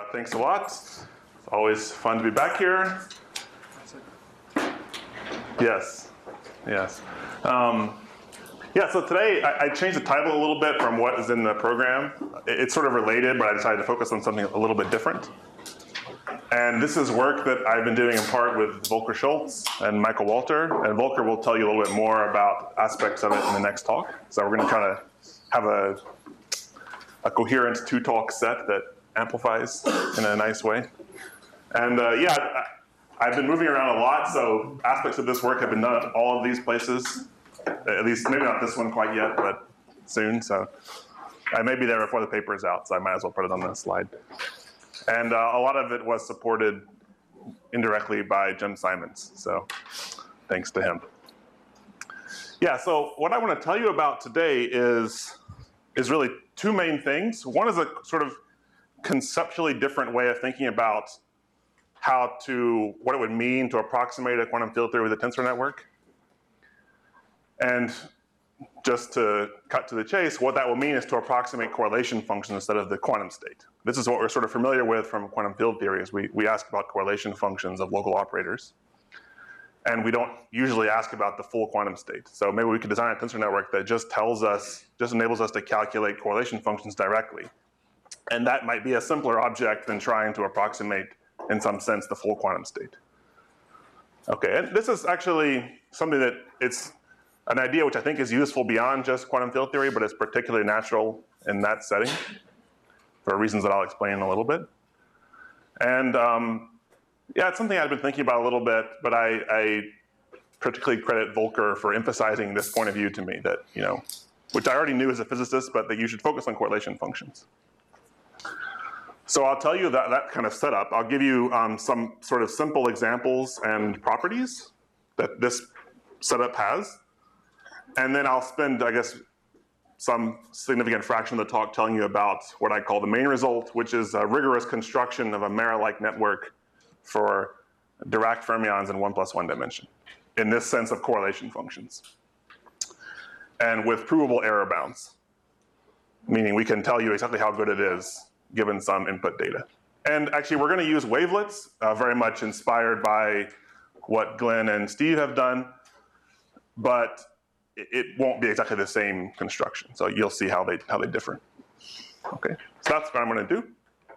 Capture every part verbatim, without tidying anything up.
thanks a lot. It's always fun to be back here. Yes, yes. Um, yeah, so today I, I changed the title a little bit from what is in the program. It, it's sort of related, but I decided to focus on something a little bit different. And this is work that I've been doing in part with Volker Schultz and Michael Walter. And Volker will tell you a little bit more about aspects of it in the next talk. So we're going to try to have a, a coherent two-talk set that amplifies in a nice way. And uh, yeah, I, I've been moving around a lot, so aspects of this work have been done at all of these places. At least, maybe not this one quite yet, but soon. So I may be there before the paper is out, so I might as well put it on the slide. And uh, a lot of it was supported indirectly by Jim Simons, so thanks to him. Yeah, so what I want to tell you about today is, is really two main things. One is a sort of conceptually different way of thinking about how to, what it would mean to approximate a quantum field theory with a tensor network. And just to cut to the chase, what that will mean is to approximate correlation functions instead of the quantum state. This is what we're sort of familiar with from quantum field theory, is we, we ask about correlation functions of local operators. And we don't usually ask about the full quantum state. So maybe we could design a tensor network that just tells us, just enables us to calculate correlation functions directly. And that might be a simpler object than trying to approximate, in some sense, the full quantum state. Okay, and this is actually something that it's an idea which I think is useful beyond just quantum field theory, but it's particularly natural in that setting for reasons that I'll explain in a little bit. And um, yeah, it's something I've been thinking about a little bit, but I, I particularly credit Volker for emphasizing this point of view to me that, you know, which I already knew as a physicist, but that you should focus on correlation functions. So I'll tell you that, that kind of setup. I'll give you um, some sort of simple examples and properties that this setup has. And then I'll spend, I guess, some significant fraction of the talk telling you about what I call the main result, which is a rigorous construction of a Mera-like network for Dirac fermions in one plus one dimension, in this sense of correlation functions. And with provable error bounds, meaning we can tell you exactly how good it is given some input data. And actually, we're going to use wavelets, uh, very much inspired by what Glenn and Steve have done, but it won't be exactly the same construction. So you'll see how they, how they differ. Okay, so that's what I'm going to do.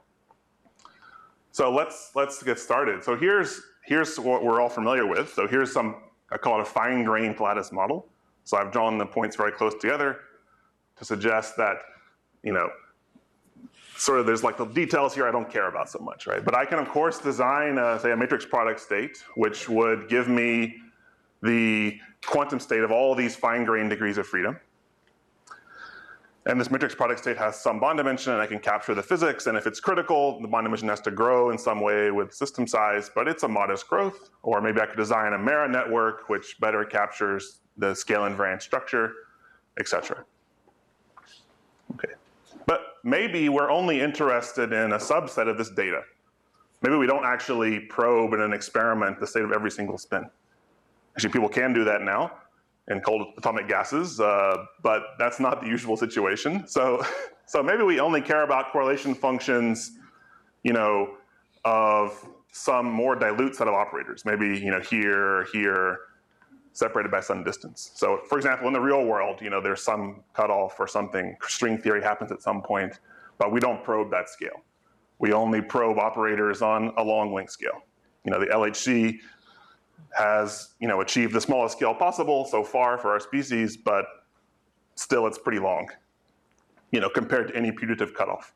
So let's, let's get started. So here's, here's what we're all familiar with. So here's some, I call it a fine-grained lattice model. So I've drawn the points very close together to suggest that, you know, sort of there's like the details here I don't care about so much, right? But I can, of course, design, a, say, a matrix product state, which would give me the quantum state of all these fine-grained degrees of freedom. And this matrix product state has some bond dimension, and I can capture the physics, and if it's critical, the bond dimension has to grow in some way with system size, but it's a modest growth. Or maybe I could design a Mera network, which better captures the scale invariant structure, et cetera. Okay. But maybe we're only interested in a subset of this data. Maybe we don't actually probe in an experiment the state of every single spin. Actually, people can do that now in cold atomic gases, uh, but that's not the usual situation. So, so maybe we only care about correlation functions, you know, of some more dilute set of operators. Maybe, you know, here, here, separated by some distance. So, for example, in the real world, you know, there's some cutoff or something. String theory happens at some point, but we don't probe that scale. We only probe operators on a long length scale. You know, the L H C has, you know, achieved the smallest scale possible so far for our species, but still it's pretty long, you know, compared to any putative cutoff.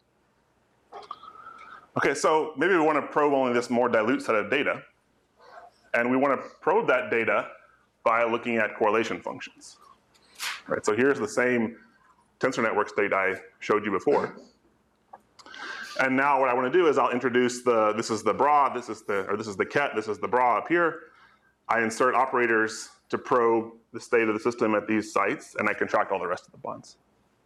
Okay, so maybe we want to probe only this more dilute set of data, and we want to probe that data by looking at correlation functions. Right, so here's the same tensor network state I showed you before. And now what I want to do is I'll introduce the, this is the bra, this is the, or this is the ket, this is the bra up here. I insert operators to probe the state of the system at these sites, and I contract all the rest of the bonds.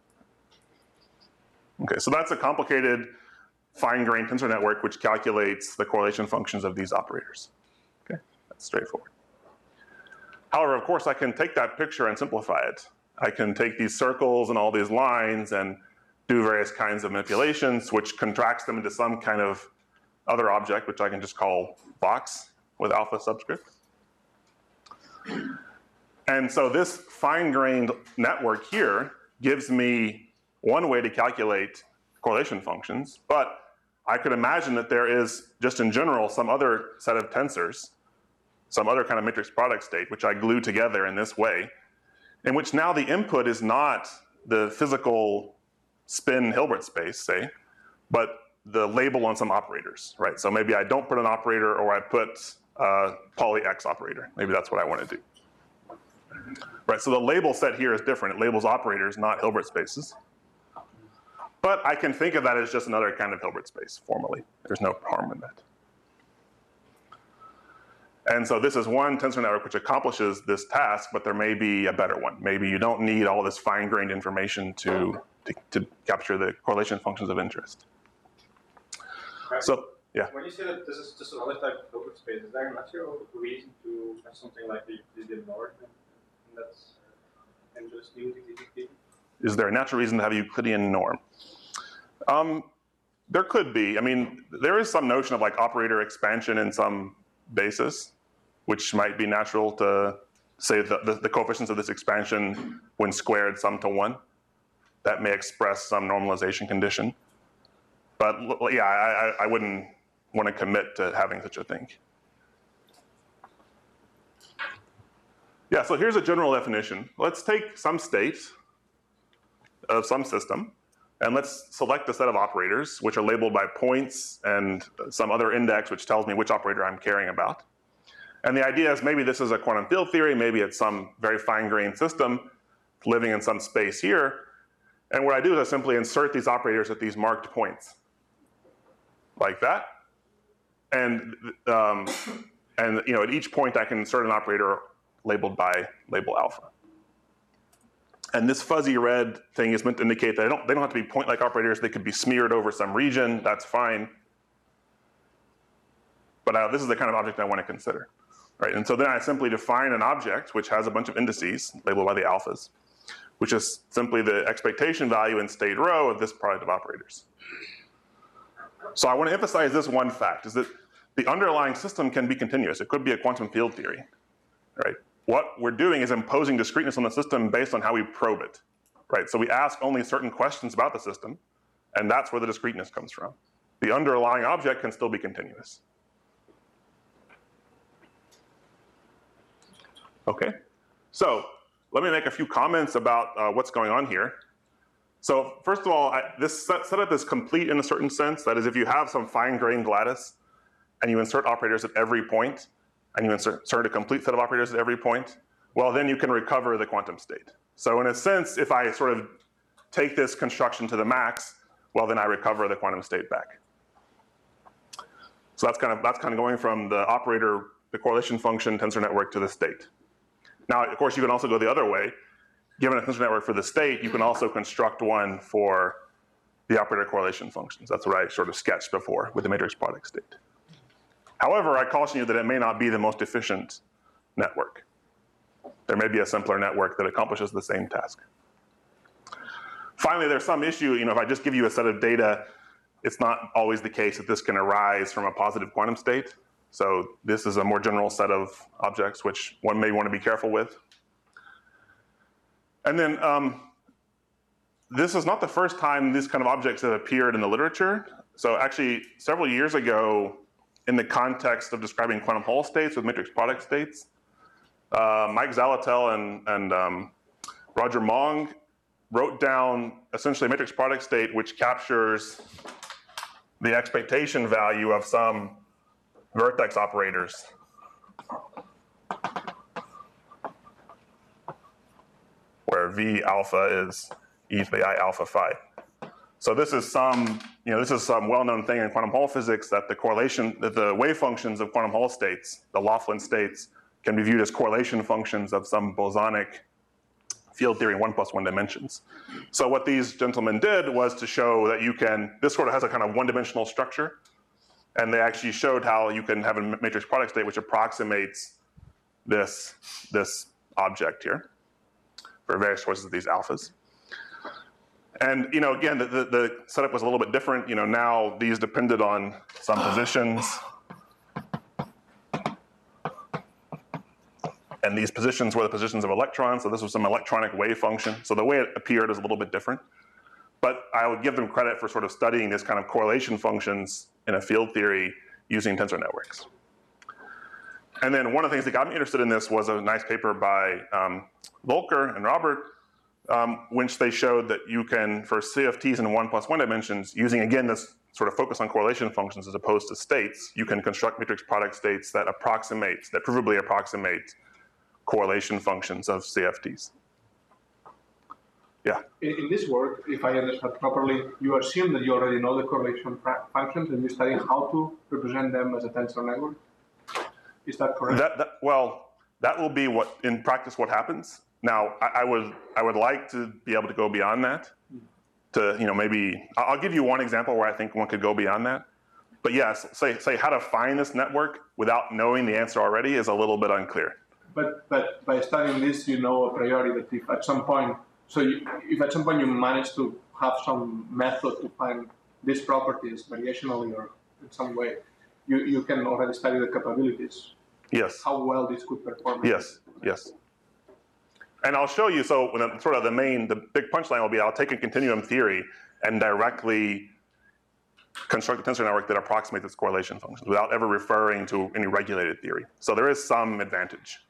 Okay, so that's a complicated fine-grained tensor network which calculates the correlation functions of these operators. Okay, that's straightforward. However, of course, I can take that picture and simplify it. I can take these circles and all these lines and do various kinds of manipulations, which contracts them into some kind of other object, which I can just call box with alpha subscript. And so this fine-grained network here gives me one way to calculate correlation functions, but I could imagine that there is, just in general, some other set of tensors, some other kind of matrix product state, which I glue together in this way, in which now the input is not the physical spin Hilbert space, say, but the label on some operators, right? So maybe I don't put an operator, or I put a poly X operator. Maybe that's what I want to do. Right, so the label set here is different. It labels operators, not Hilbert spaces. But I can think of that as just another kind of Hilbert space, formally. There's no harm in that. And so this is one tensor network which accomplishes this task, but there may be a better one. Maybe you don't need all this fine-grained information to, to, to capture the correlation functions of interest. Right. So, yeah. When you say that this is just another type of Hilbert space, is there a natural reason to have something like the Euclidean norm in that and just use Euclidean? Is there a natural reason to have a Euclidean norm? Um, there could be. I mean, there is some notion of like operator expansion in some basis, which might be natural to say the, the, the coefficients of this expansion when squared sum to one. That may express some normalization condition. But yeah, I, I wouldn't want to commit to having such a thing. Yeah, so here's a general definition. Let's take some state of some system, and let's select a set of operators which are labeled by points and some other index which tells me which operator I'm caring about. And the idea is maybe this is a quantum field theory, maybe it's some very fine-grained system living in some space here. And what I do is I simply insert these operators at these marked points, like that. And, um, and you know, at each point I can insert an operator labeled by label alpha. And this fuzzy red thing is meant to indicate that they don't, they don't have to be point-like operators. They could be smeared over some region. That's fine. But uh, this is the kind of object I want to consider. Right? And so then I simply define an object which has a bunch of indices labeled by the alphas, which is simply the expectation value in state rho of this product of operators. So I want to emphasize this one fact, is that the underlying system can be continuous. It could be a quantum field theory. Right? What we're doing is imposing discreteness on the system based on how we probe it, right? So we ask only certain questions about the system, and that's where the discreteness comes from. The underlying object can still be continuous. Okay, so let me make a few comments about uh, what's going on here. So first of all, I, this set, setup is complete in a certain sense. That is, if you have some fine-grained lattice and you insert operators at every point, and you insert, insert a complete set of operators at every point, well, then you can recover the quantum state. So in a sense, if I sort of take this construction to the max, well, then I recover the quantum state back. So that's kind of, that's kind of going from the operator, the correlation function tensor network to the state. Now, of course, you can also go the other way. Given a tensor network for the state, you can also construct one for the operator correlation functions. That's what I sort of sketched before with the matrix product state. However, I caution you that it may not be the most efficient network. There may be a simpler network that accomplishes the same task. Finally, there's some issue, you know, if I just give you a set of data, it's not always the case that this can arise from a positive quantum state. So this is a more general set of objects which one may want to be careful with. And then um, this is not the first time these kind of objects have appeared in the literature. So actually, several years ago, in the context of describing quantum Hall states with matrix product states, uh, Mike Zaletel and, and um, Roger Mong wrote down essentially a matrix product state which captures the expectation value of some vertex operators. Where V alpha is e to the I alpha phi. So this is some, you know, this is some well-known thing in quantum Hall physics, that the correlation, that the wave functions of quantum Hall states, the Laughlin states, can be viewed as correlation functions of some bosonic field theory in one plus one dimensions. So what these gentlemen did was to show that you can, this sort of has a kind of one-dimensional structure, and they actually showed how you can have a matrix product state which approximates this, this object here for various sources of these alphas. And you know, again, the, the, the setup was a little bit different. You know, now these depended on some positions. And these positions were the positions of electrons, so this was some electronic wave function. So the way it appeared is a little bit different. But I would give them credit for sort of studying this kind of correlation functions in a field theory using tensor networks. And then one of the things that got me interested in this was a nice paper by um, Volker and Robert, um, which they showed that you can, for C F Ts in one plus one dimensions, using again this sort of focus on correlation functions as opposed to states, you can construct matrix product states that approximate, that provably approximate correlation functions of C F Ts. Yeah. In, in this work, if I understand properly, you assume that you already know the correlation functions and you study how to represent them as a tensor network. Is that correct? That, that, well, that will be what, in practice, what happens. Now, I, I would, I would like to be able to go beyond that. To, you know, maybe I'll give you one example where I think one could go beyond that. But yes, say, say how to find this network without knowing the answer already is a little bit unclear. But, but by studying this, you know a priori that if at some point, so you, if at some point you manage to have some method to find these properties variationally or in some way, you, you can already study the capabilities. Yes. How well this could perform. Yes, yes. And I'll show you, so when the, sort of the main, the big punchline will be I'll take a continuum theory and directly construct a tensor network that approximates its correlation functions without ever referring to any regulated theory. So there is some advantage.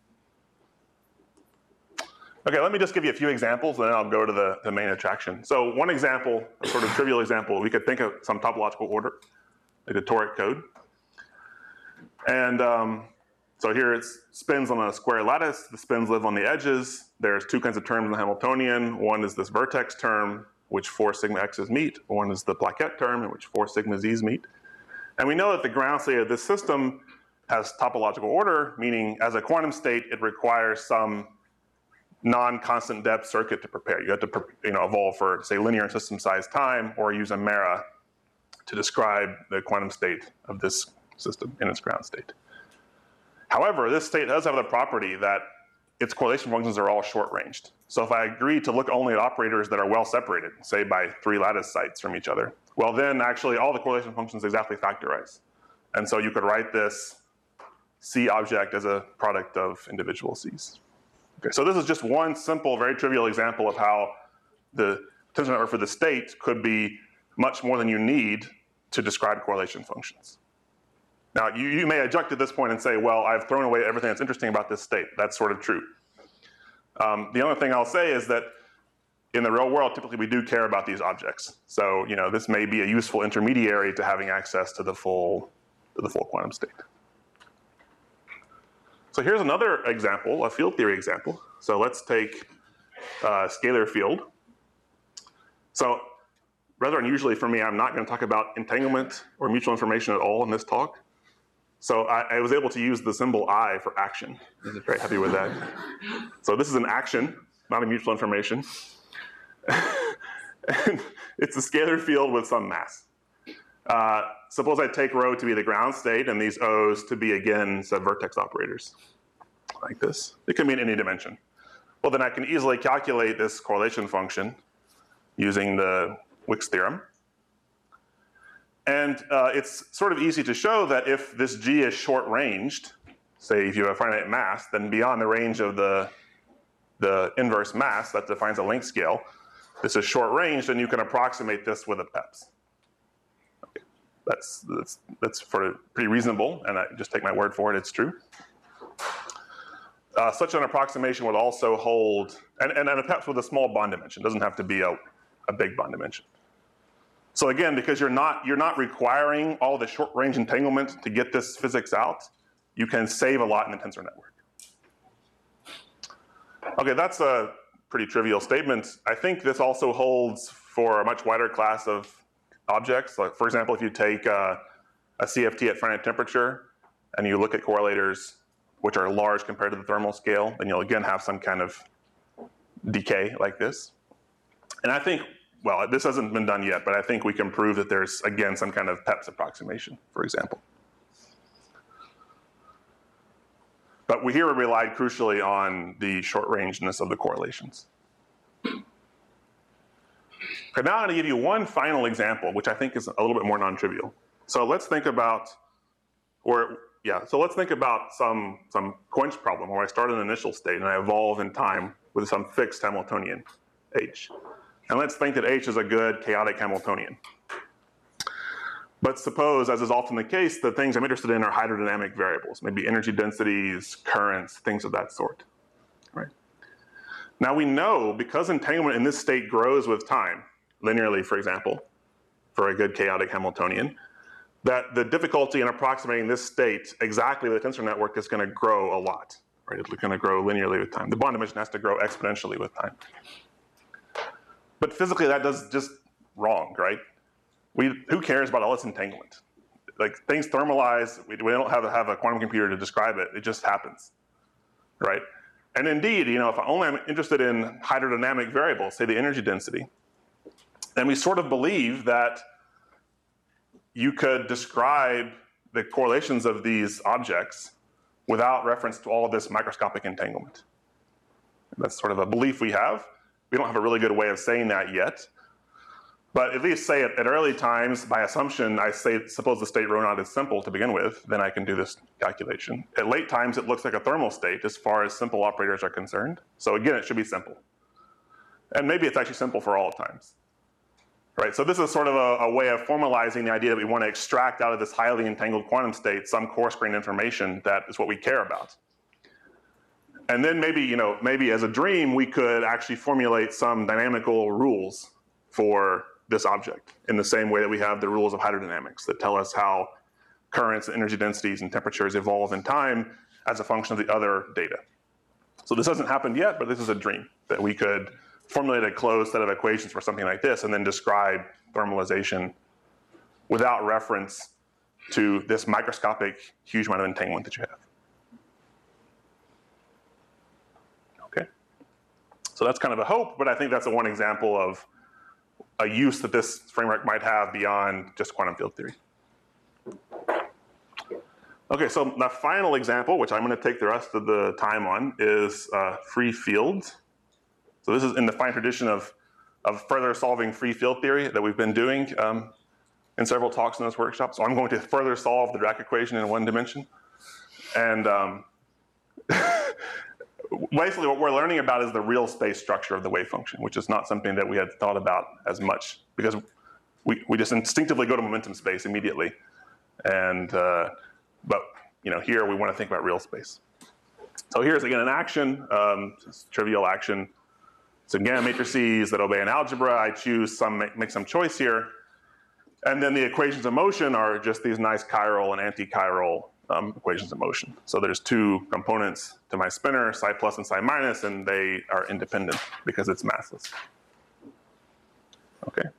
Okay, let me just give you a few examples, and then I'll go to the, the main attraction. So one example, a sort of trivial example, we could think of some topological order, like a toric code. And um, so here it spins on a square lattice. The spins live on the edges. There's two kinds of terms in the Hamiltonian. One is this vertex term, which four sigma x's meet. One is the plaquette term, in which four sigma z's meet. And we know that the ground state of this system has topological order, meaning as a quantum state, it requires some non-constant depth circuit to prepare. You have to, you know, evolve for, say, linear and system size time, or use a Mera to describe the quantum state of this system in its ground state. However, this state does have the property that its correlation functions are all short-ranged. So if I agree to look only at operators that are well separated, say by three lattice sites from each other, well then actually all the correlation functions exactly factorize. And so you could write this C object as a product of individual C's. Okay, so this is just one simple, very trivial example of how the tensor network for the state could be much more than you need to describe correlation functions. Now, you, you may object at this point and say, well, I've thrown away everything that's interesting about this state. That's sort of true. Um, the only thing I'll say is that in the real world, typically we do care about these objects. So, you know, this may be a useful intermediary to having access to the full, to the full quantum state. So here's another example, a field theory example. So let's take a scalar field. So rather unusually for me, I'm not going to talk about entanglement or mutual information at all in this talk. So I, I was able to use the symbol I for action. I'm very happy with that. So this is an action, not a mutual information. And it's a scalar field with some mass. Uh, suppose I take rho to be the ground state and these O's to be, again, subvertex operators, like this. It can be in any dimension. Well, then I can easily calculate this correlation function using the Wick's theorem. And uh, it's sort of easy to show that if this G is short-ranged, say if you have a finite mass, then beyond the range of the, the inverse mass that defines a length scale, this is short-ranged, and you can approximate this with a P E P S. That's, that's, that's sort of pretty reasonable, and I just take my word for it, it's true. Uh, such an approximation would also hold, and, and, and perhaps with a small bond dimension, doesn't have to be a, a big bond dimension. So again, because you're not, you're not requiring all the short range entanglement to get this physics out, you can save a lot in the tensor network. Okay, that's a pretty trivial statement. I think this also holds for a much wider class of objects. Like, for example, if you take uh, a C F T at finite temperature and you look at correlators which are large compared to the thermal scale, then you'll again have some kind of decay like this. And I think, well, this hasn't been done yet, but I think we can prove that there's, again, some kind of P E P S approximation, for example. But we here we relied crucially on the short rangeness of the correlations. Okay, now I'm going to give you one final example, which I think is a little bit more non-trivial. So let's think about, or yeah, so let's think about some, some quench problem where I start in an initial state and I evolve in time with some fixed Hamiltonian, H. And let's think that H is a good chaotic Hamiltonian. But suppose, as is often the case, the things I'm interested in are hydrodynamic variables, maybe energy densities, currents, things of that sort. Right? Now we know, because entanglement in this state grows with time, linearly, for example, for a good chaotic Hamiltonian, that the difficulty in approximating this state exactly with a tensor network is going to grow a lot. Right? It's going to grow linearly with time. The bond dimension has to grow exponentially with time. But physically, that does just wrong, right? We, who cares about all this entanglement? Like, things thermalize, we, we don't have to have a quantum computer to describe it, it just happens, right? And indeed, you know, if I only am interested in hydrodynamic variables, say the energy density, then we sort of believe that you could describe the correlations of these objects without reference to all of this microscopic entanglement. That's sort of a belief we have. We don't have a really good way of saying that yet. But at least say at, at early times, by assumption, I say, suppose the state rho naught is simple to begin with, then I can do this calculation. At late times, it looks like a thermal state as far as simple operators are concerned. So again, it should be simple. And maybe it's actually simple for all times. Right, so this is sort of a, a way of formalizing the idea that we want to extract out of this highly entangled quantum state some coarse-grained information that is what we care about. And then maybe, you know, maybe as a dream, we could actually formulate some dynamical rules for this object in the same way that we have the rules of hydrodynamics that tell us how currents, energy densities, and temperatures evolve in time as a function of the other data. So this hasn't happened yet, but this is a dream that we could formulate a closed set of equations for something like this and then describe thermalization without reference to this microscopic huge amount of entanglement that you have. Okay. So that's kind of a hope, but I think that's a one example of a use that this framework might have beyond just quantum field theory. Okay, so the final example, which I'm going to take the rest of the time on, is uh, free fields. So this is in the fine tradition of, of further solving free field theory that we've been doing um, in several talks in this workshop. So I'm going to further solve the Dirac equation in one dimension. And um, basically what we're learning about is the real space structure of the wave function, which is not something that we had thought about as much because we, we just instinctively go to momentum space immediately. And, uh, but you know, here we want to think about real space. So here's again an action, um, trivial action. Some gamma matrices that obey an algebra. I choose some, make, make some choice here. And then the equations of motion are just these nice chiral and anti-chiral um, equations of motion. So there's two components to my spinner, psi plus and psi minus, and they are independent because it's massless. Okay.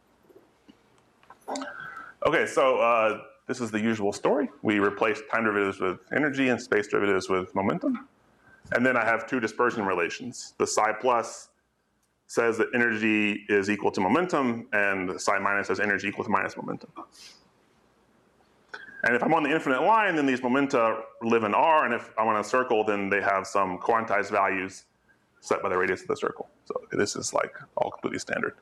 Okay, so uh, this is the usual story. We replace time derivatives with energy and space derivatives with momentum. And then I have two dispersion relations. The psi plus says that energy is equal to momentum, and psi minus says energy equal to minus momentum. And if I'm on the infinite line, then these momenta live in R, and if I'm on a circle, then they have some quantized values set by the radius of the circle. So this is like all completely standard.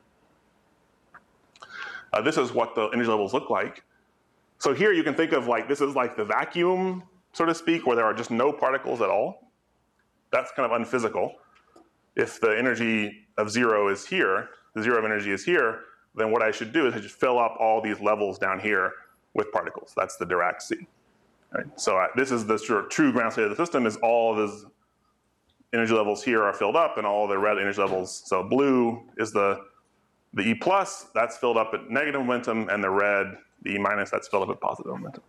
Uh, this is what the energy levels look like. So here you can think of like, this is like the vacuum, so to speak, where there are just no particles at all. That's kind of unphysical. If the energy of zero is here, the zero of energy is here, then what I should do is I just fill up all these levels down here with particles. That's the Dirac sea. Right? So I, this is the sort of true ground state of the system is all these energy levels here are filled up and all the red energy levels. So blue is the, the E plus, that's filled up at negative momentum, and the red, the E minus, that's filled up at positive momentum.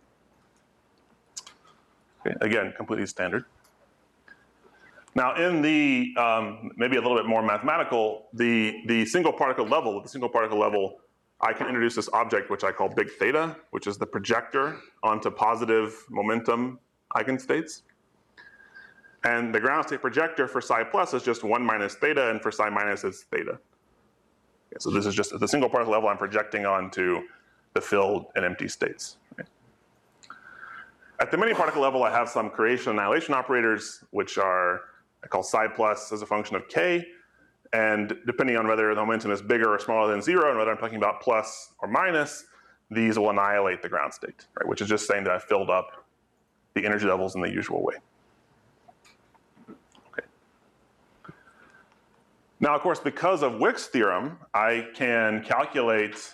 Okay, again, completely standard. Now in the, um, maybe a little bit more mathematical, the, the single particle level, the single particle level, I can introduce this object which I call big theta, which is the projector onto positive momentum eigenstates. And the ground state projector for psi plus is just one minus theta, and for psi minus is theta. Okay, so this is just at the single particle level I'm projecting onto the filled and empty states. Right? At the many particle level, I have some creation annihilation operators, which are I call psi plus as a function of k, And depending on whether the momentum is bigger or smaller than zero, and whether I'm talking about plus or minus, these will annihilate the ground state, right? Which is just saying that I've filled up the energy levels in the usual way. Okay. Now, of course, because of Wick's theorem, I can calculate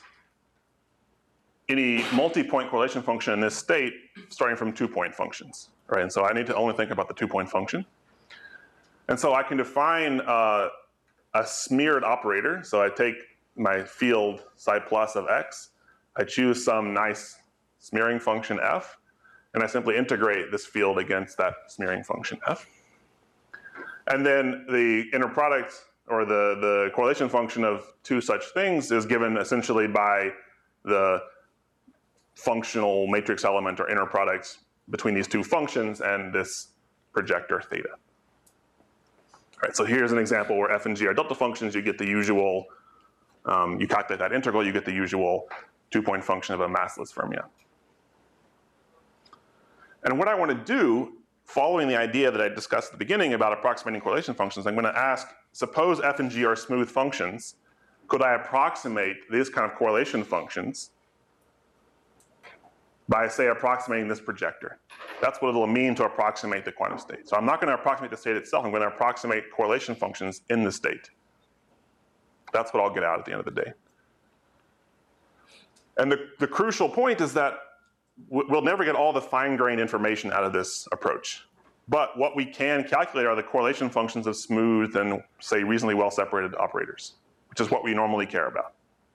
any multi-point correlation function in this state starting from two-point functions, right? And so I need to only think about the two-point function. And so I can define uh, a smeared operator. So I take my field psi plus of x, I choose some nice smearing function f, and I simply integrate this field against that smearing function f. And then the inner product, or the, the correlation function of two such things, is given essentially by the functional matrix element or inner products between these two functions and this projector theta. All right, so here's an example where f and g are delta functions. You get the usual, um, you calculate that integral, you get the usual two-point function of a massless fermion. And what I want to do, following the idea that I discussed at the beginning about approximating correlation functions, I'm going to ask, suppose f and g are smooth functions, could I approximate these kind of correlation functions by, say, approximating this projector? That's what it'll mean to approximate the quantum state. So I'm not going to approximate the state itself. I'm going to approximate correlation functions in the state. That's what I'll get out at the end of the day. And the, the crucial point is that we'll never get all the fine-grained information out of this approach. But what we can calculate are the correlation functions of smooth and, say, reasonably well-separated operators, which is what we normally care about.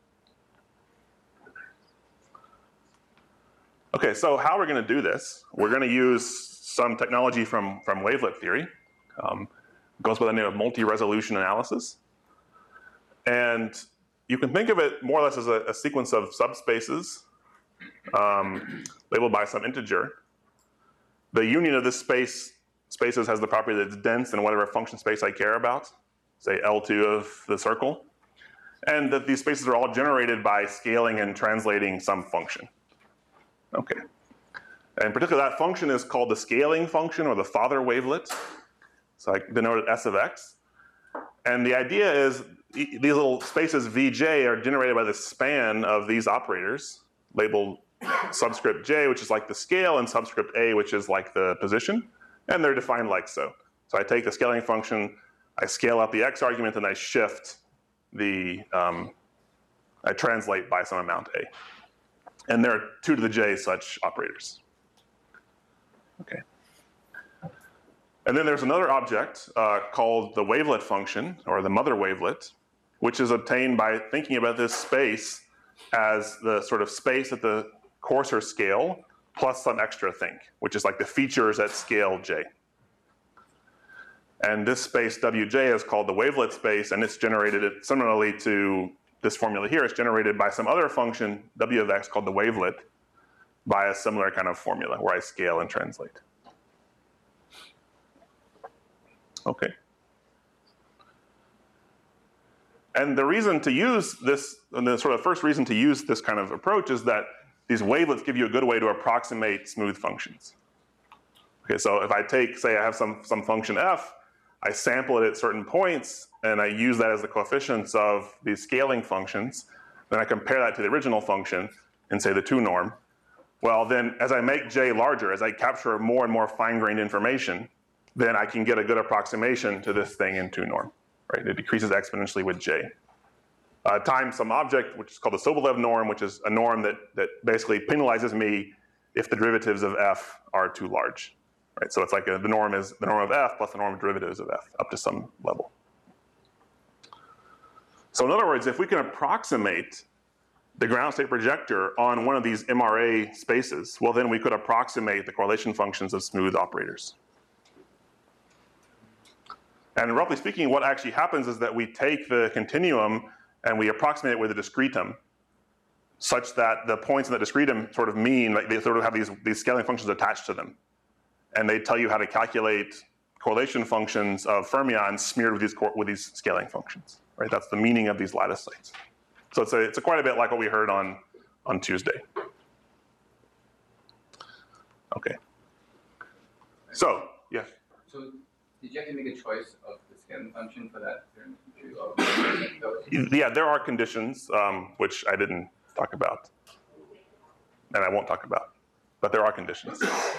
Okay, so how we're going to do this, we're going to use some technology from, from wavelet theory. Um, it goes by the name of multi-resolution analysis. And you can think of it more or less as a, a sequence of subspaces um, labeled by some integer. The union of this space spaces has the property that it's dense in whatever function space I care about, say L two of the circle, and that these spaces are all generated by scaling and translating some function. Okay. And particularly that function is called the scaling function, or the father wavelet. So I denote it S of x. And the idea is these little spaces Vj are generated by the span of these operators, labeled subscript j, which is like the scale, and subscript a, which is like the position. And they're defined like so. So I take the scaling function, I scale out the x argument, and I shift the, um, I translate by some amount a. And there are two to the j such operators. Okay. And then there's another object uh, called the wavelet function, or the mother wavelet, which is obtained by thinking about this space as the sort of space at the coarser scale plus some extra thing, which is like the features at scale j. And this space wj is called the wavelet space, and it's generated similarly to this formula here. It's generated by some other function, w of x, called the wavelet, by a similar kind of formula where I scale and translate. Okay. And the reason to use this, and the sort of first reason to use this kind of approach is that these wavelets give you a good way to approximate smooth functions. Okay, so if I take, say I have some, some function f, I sample it at certain points, and I use that as the coefficients of these scaling functions, then I compare that to the original function and say the two norm. Well, then as I make j larger, as I capture more and more fine-grained information, then I can get a good approximation to this thing in two norm, right? It decreases exponentially with j. Uh, times some object, which is called the Sobolev norm, which is a norm that, that basically penalizes me if the derivatives of f are too large, right? So it's like a, the norm is the norm of f plus the norm of derivatives of f up to some level. So in other words, if we can approximate the ground state projector on one of these M R A spaces, well, then we could approximate the correlation functions of smooth operators. And roughly speaking, what actually happens is that we take the continuum and we approximate it with a discretum, such that the points in the discretum sort of mean, like they sort of have these, these scaling functions attached to them. And they tell you how to calculate correlation functions of fermions smeared with these, with these scaling functions, right? That's the meaning of these lattice sites. So it's, a, it's a quite a bit like what we heard on, on Tuesday. Okay. So, yeah. So did you have to make a choice of the scaling function for that? To, yeah, there are conditions, um, which I didn't talk about, and I won't talk about, but there are conditions.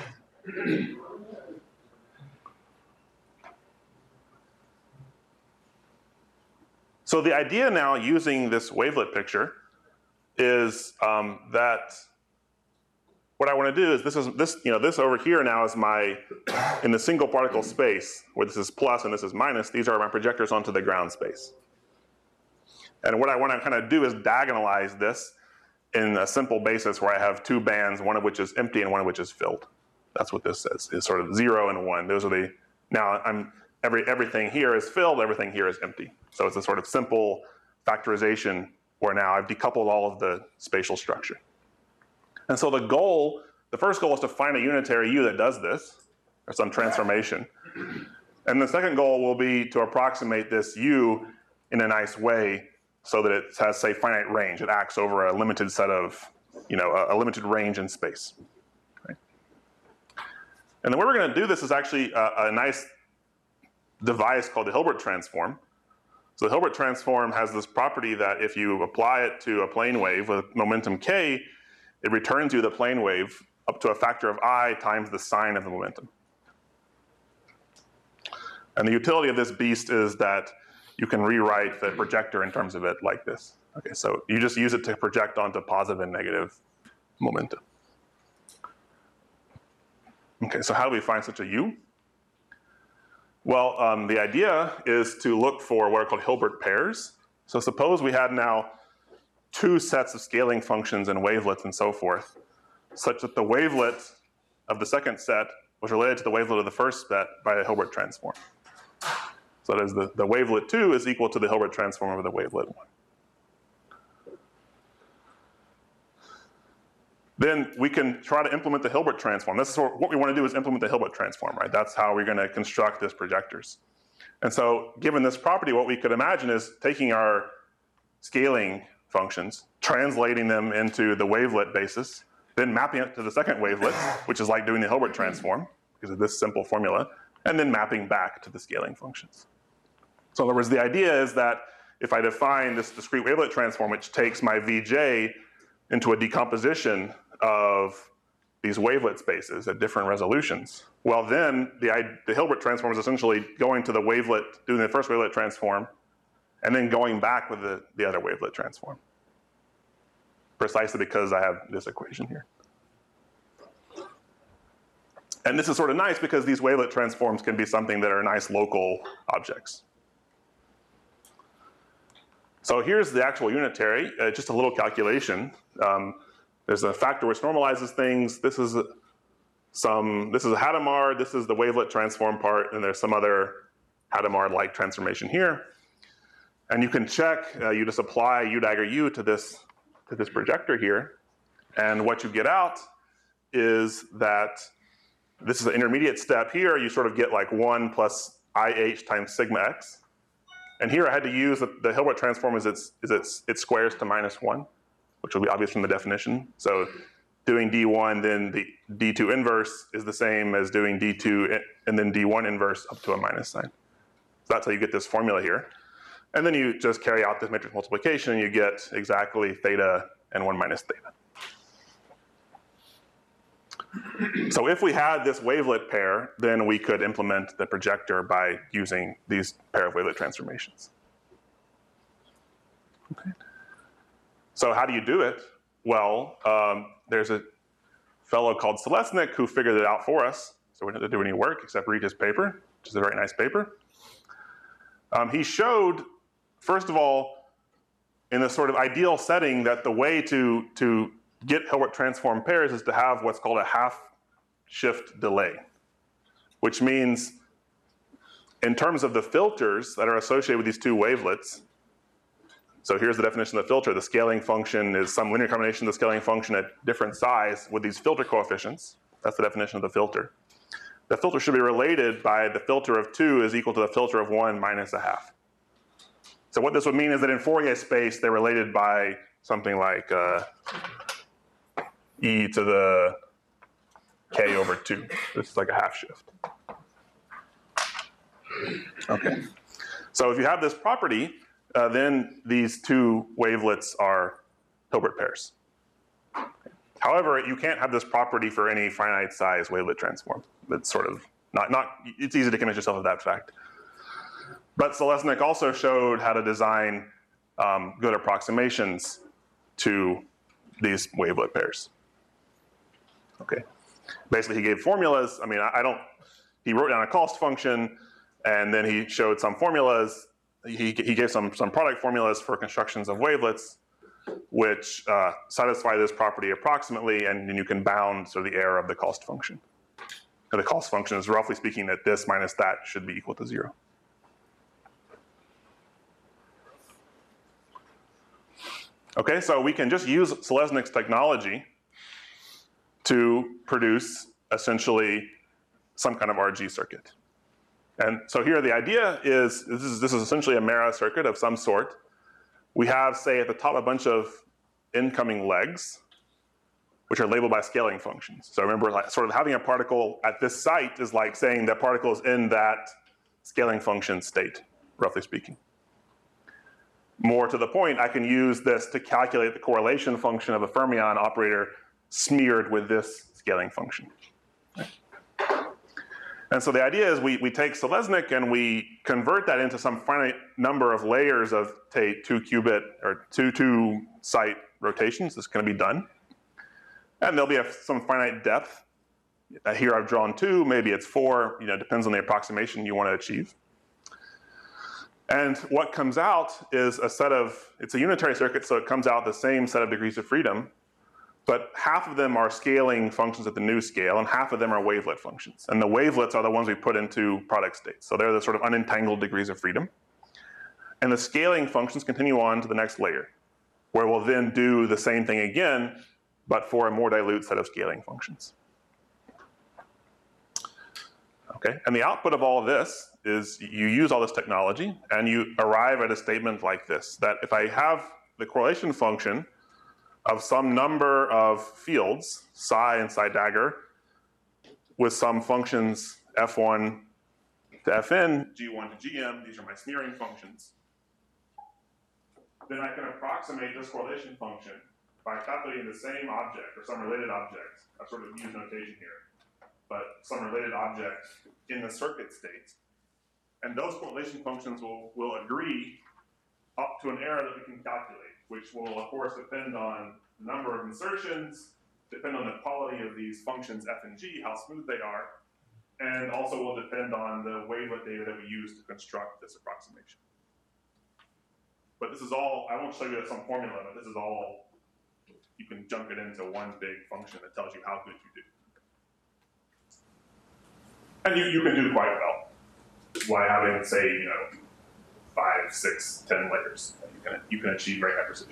So the idea now using this wavelet picture is um, that what I want to do is this is this you know this over here now is my in the single particle space where this is plus and this is minus. These are my projectors onto the ground space. And what I want to kind of do is diagonalize this in a simple basis where I have two bands, one of which is empty and one of which is filled. That's what this says. Is sort of zero and one. Those are the now I'm every everything here is filled, everything here is empty. So it's a sort of simple factorization where now I've decoupled all of the spatial structure. And so the goal, the first goal is to find a unitary U that does this, or some transformation. And the second goal will be to approximate this U in a nice way so that it has, say, finite range. It acts over a limited set of, you know, a, a limited range in space. Right? And the way we're going to do this is actually a, a nice device called the Hilbert transform. So the Hilbert transform has this property that if you apply it to a plane wave with momentum k, it returns you the plane wave up to a factor of I times the sine of the momentum. And the utility of this beast is that you can rewrite the projector in terms of it like this. Okay, so you just use it to project onto positive and negative momentum. Okay, so how do we find such a U? Well, um, the idea is to look for what are called Hilbert pairs. So suppose we had now two sets of scaling functions and wavelets and so forth, such that the wavelet of the second set was related to the wavelet of the first set by a Hilbert transform. So that is the, the wavelet two is equal to the Hilbert transform of the wavelet one. Then we can try to implement the Hilbert transform. This is what we want to do is implement the Hilbert transform, right? That's how we're going to construct this projectors. And so given this property, what we could imagine is taking our scaling functions, translating them into the wavelet basis, then mapping it to the second wavelet, which is like doing the Hilbert transform because of this simple formula, and then mapping back to the scaling functions. So in other words, the idea is that if I define this discrete wavelet transform, which takes my V J into a decomposition of these wavelet spaces at different resolutions, well then the, the Hilbert transform is essentially going to the wavelet, doing the first wavelet transform, and then going back with the, the other wavelet transform. Precisely because I have this equation here. And this is sort of nice because these wavelet transforms can be something that are nice local objects. So here's the actual unitary, uh, just a little calculation. Um, there's a factor which normalizes things. This is a, some, this is a Hadamard, this is the wavelet transform part, and there's some other Hadamard-like transformation here. And you can check, uh, you just apply U dagger U to this, to this projector here, and what you get out is that this is an intermediate step here, you sort of get like one plus I H times sigma x. And here I had to use the, the Hilbert transform is its, is its, its squares to minus one, which will be obvious from the definition. So doing D one, then the D two inverse is the same as doing D two and then D one inverse up to a minus sign. So that's how you get this formula here. And then you just carry out this matrix multiplication and you get exactly theta and one minus theta. So if we had this wavelet pair, then we could implement the projector by using these pair of wavelet transformations. Okay. So how do you do it? Well, um, there's a fellow called Selesnik who figured it out for us. So we didn't have to do any work except read his paper, which is a very nice paper. Um, he showed, first of all, in a sort of ideal setting that the way to, to get Hilbert transform pairs is to have what's called a half shift delay, which means in terms of the filters that are associated with these two wavelets, so here's the definition of the filter. The scaling function is some linear combination of the scaling function at different size with these filter coefficients. That's the definition of the filter. The filter should be related by the filter of two is equal to the filter of one minus a half. So what this would mean is that in Fourier space, they're related by something like uh, e to the k over two. This is like a half shift. Okay. So if you have this property, uh, then these two wavelets are Hilbert pairs. However, you can't have this property for any finite size wavelet transform. It's sort of not, not, it's easy to convince yourself of that fact. But Selesnik also showed how to design um, good approximations to these wavelet pairs. Okay. Basically, he gave formulas. I mean, I, I don't, he wrote down a cost function, and then he showed some formulas. He, he gave some, some product formulas for constructions of wavelets, which uh, satisfy this property approximately, and then you can bound sort of the error of the cost function. And the cost function is roughly speaking that this minus that should be equal to zero. Okay, so we can just use Selesnik's technology to produce essentially some kind of R G circuit. And so here the idea is, this is, this is essentially a Mera circuit of some sort. We have, say, at the top a bunch of incoming legs, which are labeled by scaling functions. So remember, like, sort of having a particle at this site is like saying that particle is in that scaling function state, roughly speaking. More to the point, I can use this to calculate the correlation function of a fermion operator smeared with this scaling function. And so the idea is we, we take Selesnik and we convert that into some finite number of layers of, say, two qubit or two two site rotations. This can be done. And there'll be a, some finite depth. Uh, here I've drawn two, maybe it's four, you know, depends on the approximation you want to achieve. And what comes out is a set of, it's a unitary circuit, so it comes out the same set of degrees of freedom, but half of them are scaling functions at the new scale, and half of them are wavelet functions. And the wavelets are the ones we put into product states. So they're the sort of unentangled degrees of freedom. And the scaling functions continue on to the next layer, where we'll then do the same thing again, but for a more dilute set of scaling functions. Okay, and the output of all of this is you use all this technology and you arrive at a statement like this, that if I have the correlation function of some number of fields, psi and psi dagger, with some functions f one to fn, g one to gm, these are my smearing functions, then I can approximate this correlation function by calculating the same object or some related object. I've sort of used notation here, but some related object in the circuit state. And those correlation functions will, will agree up to an error that we can calculate, which will, of course, depend on the number of insertions, depend on the quality of these functions f and g, how smooth they are, and also will depend on the wavelet data that we use to construct this approximation. But this is all, I won't show you some formula, but this is all, you can junk it into one big function that tells you how good you do. And you, you can do quite well by having, say, you know, five, six, ten layers. You can, you can achieve very high precision.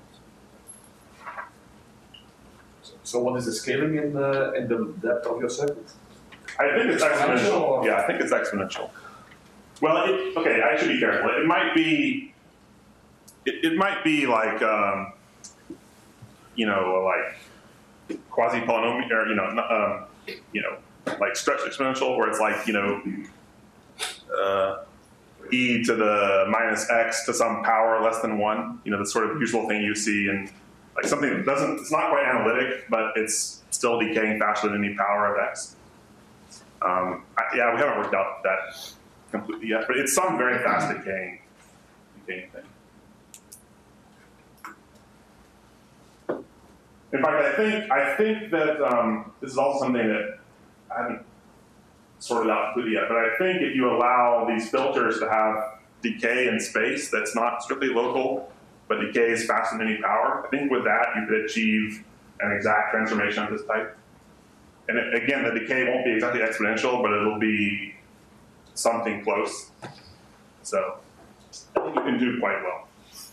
So what is the scaling in the, in the depth of your circuit? I think it's exponential. Yeah, I think it's exponential. Well, it, okay, I should be careful. It might be, it, it might be like, um, you know, like quasi-polynomial, or, you know, um, you know, like stretched exponential, where it's like, you know, uh, e to the minus x to some power less than one. You know, the sort of usual thing you see in like something that doesn't, it's not quite analytic, but it's still decaying faster than any power of x. Um, I, yeah, we haven't worked out that completely yet, but it's some very fast decaying, decaying thing. In fact, I think I think that um, this is also something that I haven't sorted out completely yet, but I think if you allow these filters to have decay in space that's not strictly local, but decays faster than any power, I think with that you could achieve an exact transformation of this type. And it, again, the decay won't be exactly exponential, but it'll be something close. So I think you can do quite well.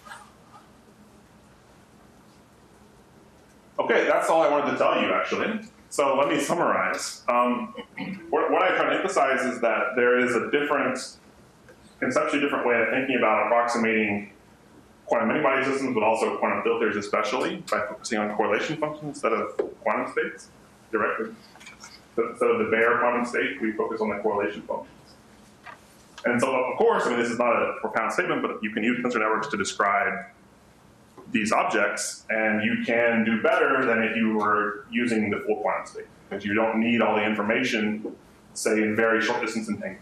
Okay, that's all I wanted to tell you, actually. So let me summarize. Um, what, what I try to emphasize is that there is a different, conceptually different way of thinking about approximating quantum many-body systems, but also quantum filters especially, by focusing on correlation functions instead of quantum states directly. So instead of the bare quantum state, we focus on the correlation functions. And so, of course, I mean, this is not a profound statement, but you can use tensor networks to describe these objects, and you can do better than if you were using the full quantum state, because you don't need all the information, say, in very short distance entanglement.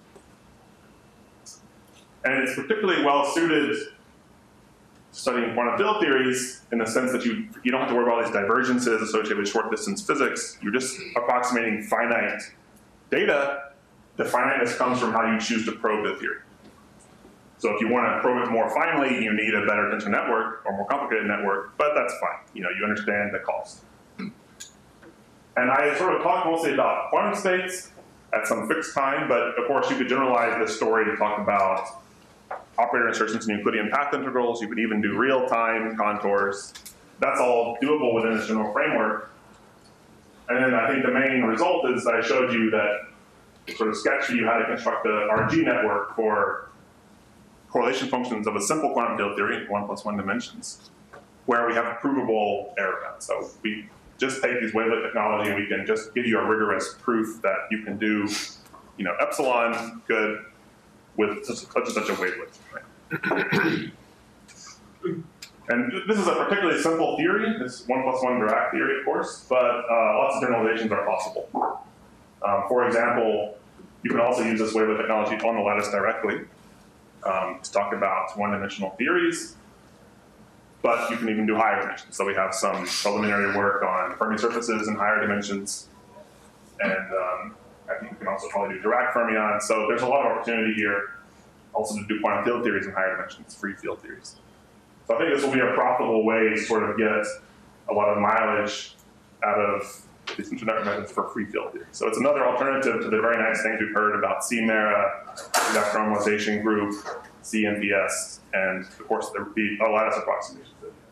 And it's particularly well suited to studying quantum field theories in the sense that you, you don't have to worry about all these divergences associated with short distance physics. You're just approximating finite data. The finiteness comes from how you choose to probe the theory. So if you want to probe it more finely, you need a better tensor network or more complicated network, but that's fine. You know, you understand the cost. And I sort of talked mostly about quantum states at some fixed time, but of course you could generalize this story to talk about operator insertions and Euclidean path integrals. You could even do real-time contours. That's all doable within this general framework. And then I think the main result is I showed you that sort of sketch for you how to construct a R G network for correlation functions of a simple quantum field theory, one plus one dimensions, where we have a provable error bound. So we just take these wavelet technology and we can just give you a rigorous proof that you can do, you know, epsilon good with such, such and such a wavelet. Right? And this is a particularly simple theory. It's one plus one Dirac theory, of course, but uh, lots of generalizations are possible. Um, for example, you can also use this wavelet technology on the lattice directly um, to talk about one-dimensional theories, but you can even do higher dimensions. So we have some preliminary work on Fermi surfaces in higher dimensions, and um, I think you can also probably do Dirac fermions. So there's a lot of opportunity here also to do quantum field theories in higher dimensions, free field theories. So I think this will be a profitable way to sort of get a lot of mileage out of these internet methods for free field theory. So it's another alternative to the very nice things we've heard about C-Mera, that normalization group, C N P S, and of course the, the lattice approximations.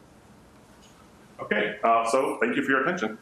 Okay, uh, so thank you for your attention.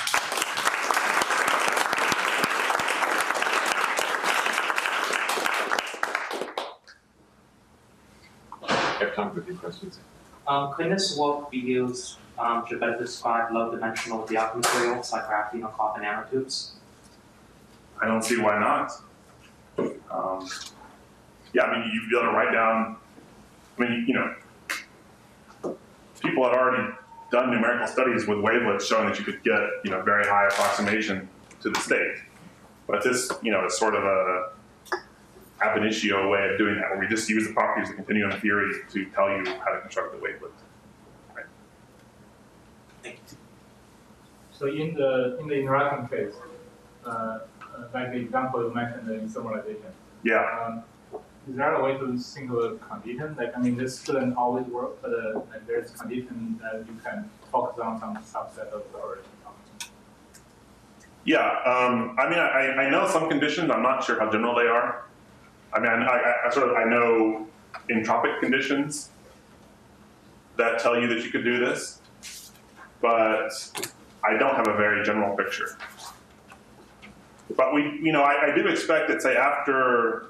I have time for a few questions. Um, Cleanest work videos um, should better describe low-dimensional diode materials like graphene or carbon nanotubes. I don't see why not. Um, yeah, I mean, you'd be able to write down, I mean, you know, people had already done numerical studies with wavelets showing that you could get, you know, very high approximation to the state. But this, you know, is sort of a ab initio way of doing that, where we just use the properties of the continuum theory to tell you how to construct the wavelet. Right. Thank you. So in the in the interaction phase, uh, uh, like the example you mentioned in thermalization, Yeah. um, is there a way to single condition? Like, I mean, this shouldn't always work, but uh, like there's condition that you can focus on some subset of the origin function. Yeah. Um, I mean, I, I know some conditions. I'm not sure how general they are. I mean, I, I, I sort of I know entropic conditions that tell you that you could do this, but I don't have a very general picture. But we, you know, I, I do expect that, say, after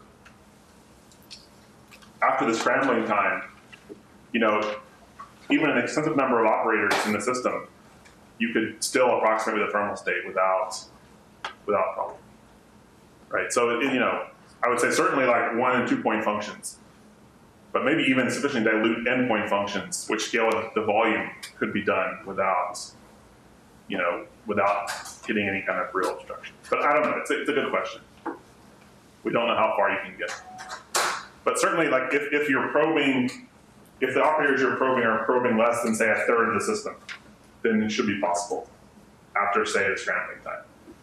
after the scrambling time, you know, even an extensive number of operators in the system, you could still approximate with a thermal state without without problem, right? So, it, you know, I would say certainly like one and two point functions, but maybe even sufficiently dilute endpoint functions, which scale with the volume, could be done without, you know, without getting any kind of real obstruction. But I don't know. It's a, it's a good question. We don't know how far you can get. But certainly, like if, if you're probing, if the operators you're probing are probing less than, say, a third of the system, then it should be possible after, say, the scrambling time.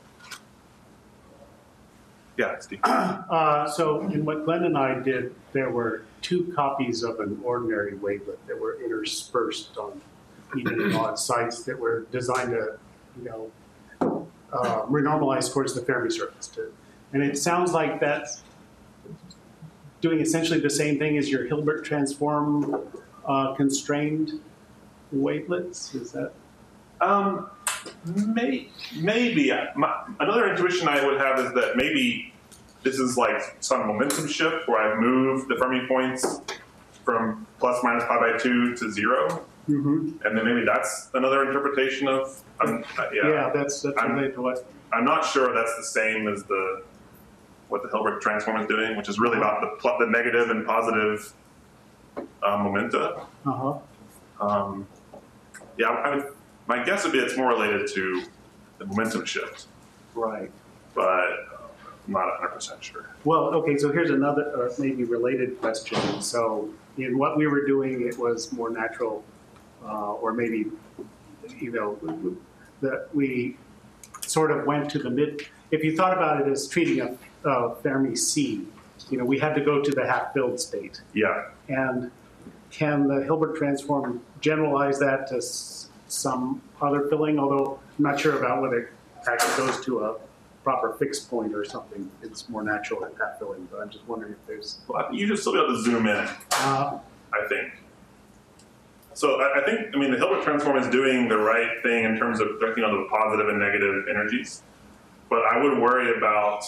Yeah, Steve. Uh, so in what Glenn and I did, there were two copies of an ordinary wavelet that were interspersed on even and odd sites that were designed to, you know, uh, renormalize towards the Fermi surface too. And it sounds like that's doing essentially the same thing as your Hilbert transform uh, constrained wavelets. Is that? Um, may, maybe. My, another intuition I would have is that maybe this is like some momentum shift where I've moved the Fermi points from plus minus pi by two to zero. Mm-hmm. And then maybe that's another interpretation of, um, uh, yeah. Yeah, that's, that's I'm, related to what? I'm not sure that's the same as the what the Hilbert transform is doing, which is really about the, pl- the negative and positive uh, momenta. Uh-huh. Um, yeah, I would, my guess would be it's more related to the momentum shift, Right. but I'm not one hundred percent sure. Well, okay, so here's another, uh, maybe related question. So in what we were doing, it was more natural, uh, or maybe, you know, that we sort of went to the mid, if you thought about it as treating a, a Fermi C, you know, we had to go to the half-filled state. Yeah. And can the Hilbert transform generalize that to s- some other filling? Although I'm not sure about whether it actually goes to a proper fixed point or something. It's more natural at half filling, but I'm just wondering if there's. Well, I think you should still be able to zoom in, Uh, I think. So I, I think, I mean, the Hilbert transform is doing the right thing in terms of directing onto the positive and negative energies. But I would worry about,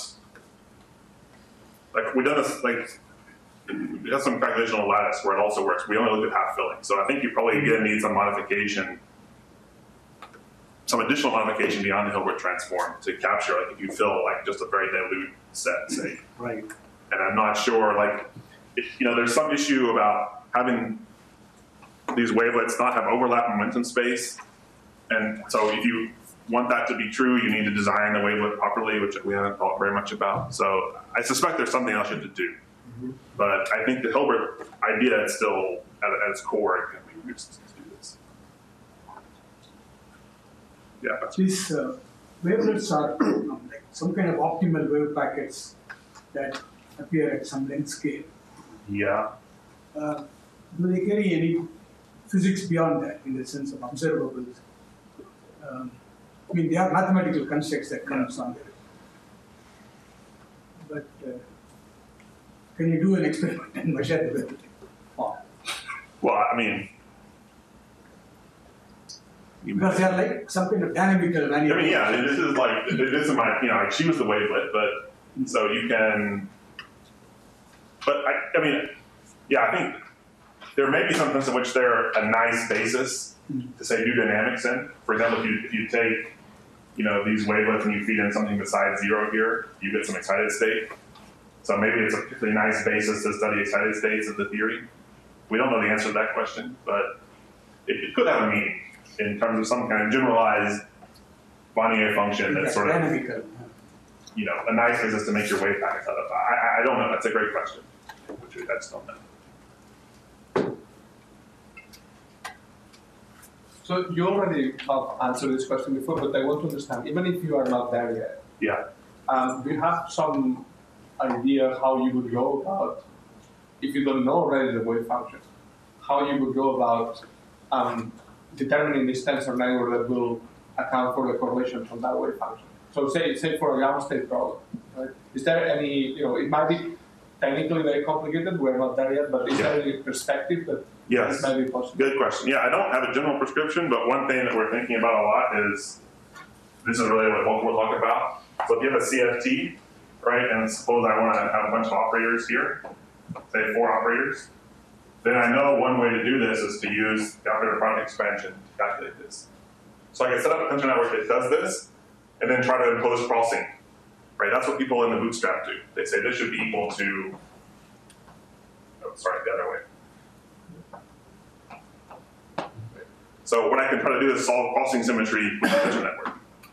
like, we've done this, like, we have some calculation on lattice where it also works. We only looked at half filling. So I think you probably, again, need some modification, some additional modification beyond the Hilbert transform to capture, like, if you fill, like, just a very dilute set, say. right. And I'm not sure, like, if, you know, there's some issue about having these wavelets not have overlap momentum space. And so if you want that to be true, you need to design the wavelet properly, which we haven't thought very much about. So I suspect there's something else you have to do. Mm-hmm. But I think the Hilbert idea is still, at, at its core, it can be used to do this. Yeah. That's These uh, wavelets are um, like some kind of optimal wave packets that appear at some length scale. Yeah. Uh, do they carry any physics beyond that in the sense of observables? Um, I mean, they are mathematical constructs that comes on there. But uh, can you do an experiment and measure the wave? Oh. Well, I mean, you Because they are like some kind of dynamical I manipulation. mean, yeah, this is like, this is my, you know, like she was the wavelet, but so you can, but I, I mean, yeah, I think there may be some sense in which they're a nice basis to say do dynamics in. For example, if you, if you take, you know, these wavelets and you feed in something besides zero here, you get some excited state. So maybe it's a particularly nice basis to study excited states of the theory. We don't know the answer to that question, but it, it could have a meaning in terms of some kind of generalized Bonnier function that's sort of, dynamical. you know, a nice basis to make your wave packets out of. I, I don't know. That's a great question, which I just don't know. So you already have answered this question before, but I want to understand, even if you are not there yet, Yeah. um, do you have some idea how you would go about, if you don't know already the wave function, how you would go about um, determining this tensor network that will account for the correlation from that wave function? So say, say for a gamma state problem, right? Is there any, you know, it might be technically very complicated, we're not there yet, but is Yeah. there any perspective that Yes. this might be possible? Good question. Yeah, I don't have a general prescription, but one thing that we're thinking about a lot is, this is really what we'll talk about. So if you have a C F T, right, and suppose I want to have a bunch of operators here, say four operators, then I know one way to do this is to use the operator product expansion to calculate this. So I can set up a tensor network that does this, and then try to impose crossing, right? That's what people in the bootstrap do. They say this should be equal to, oh, sorry, the other way. So what I can try to do is solve crossing symmetry with the tensor network.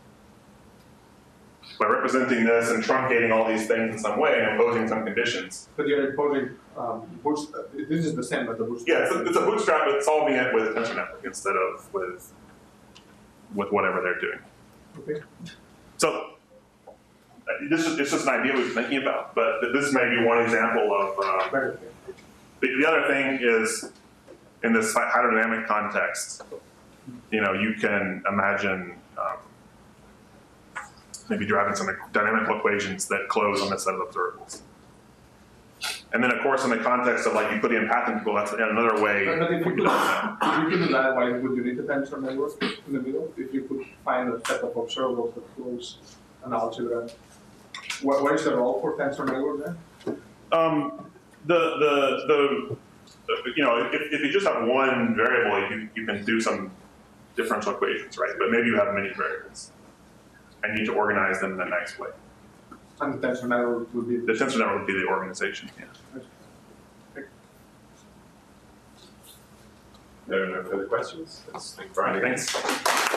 By representing this and truncating all these things in some way and imposing some conditions. But you're imposing um, boost, this is the same as the bootstrap. Yeah, it's a, it's a bootstrap, but solving it with a tensor network instead of with, with whatever they're doing. Okay. So uh, this is it's just an idea we've been thinking about, but this may be one example of, uh, Very the, the other thing is, in this hydrodynamic context, you know, you can imagine um, maybe driving some dynamical equations that close on this set of observables. And then, of course, in the context of like you put in path integral, that's another way. But if you could, if you could do that, why would you need a tensor network in the middle? If you could find a set of observables that flows an algebra, what, what is the role for tensor network then? Um, the the the you know, if, if you just have one variable, you you can do some differential equations, right? But maybe you have many variables, and you need to organize them in a nice way. And the tensor network would be The tensor network would be the organization. Yeah. There are no further questions. Thanks, Brian. Thanks.